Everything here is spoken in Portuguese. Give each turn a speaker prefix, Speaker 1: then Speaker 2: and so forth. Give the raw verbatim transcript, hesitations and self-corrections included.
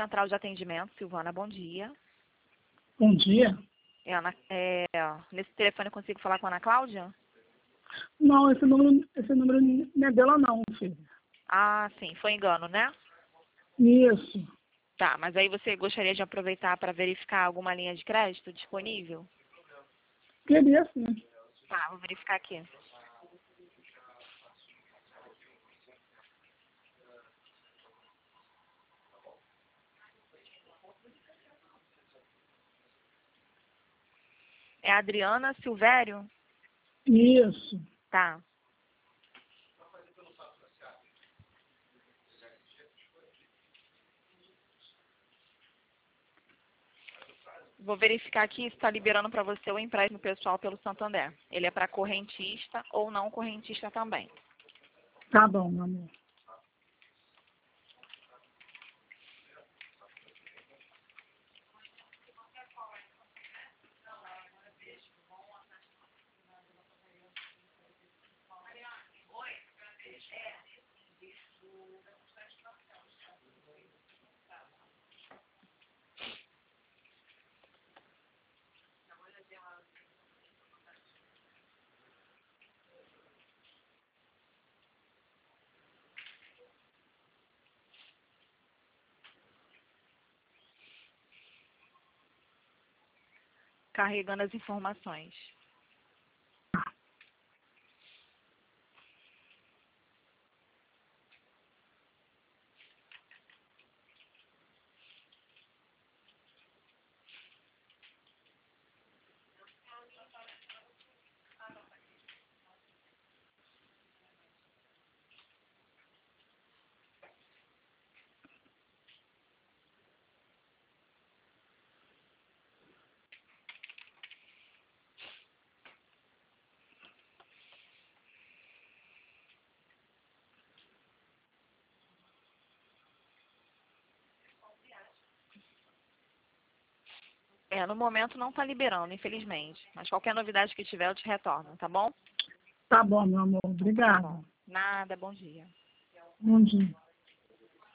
Speaker 1: Central de Atendimento, Silvana, bom dia.
Speaker 2: Bom dia.
Speaker 1: É, Ana, é, nesse telefone eu consigo falar com a Ana Cláudia?
Speaker 2: Não, esse número, esse número não é dela não, filho.
Speaker 1: Ah, sim, foi engano, né?
Speaker 2: Isso.
Speaker 1: Tá, mas aí você gostaria de aproveitar para verificar alguma linha de crédito disponível?
Speaker 2: Queria sim.
Speaker 1: Tá, vou verificar aqui. É a Adriana Silvério?
Speaker 2: Isso.
Speaker 1: Tá. Vou verificar aqui se está liberando para você o empréstimo pessoal pelo Santander. Ele é para correntista ou não correntista também.
Speaker 2: Tá bom, meu amor.
Speaker 1: Carregando as informações. É, no momento não está liberando, infelizmente. Mas qualquer novidade que tiver, eu te retorno, tá bom?
Speaker 2: Tá bom, meu amor.
Speaker 1: Tá
Speaker 2: Obrigada.
Speaker 1: bom. Nada, bom dia.
Speaker 2: Bom dia.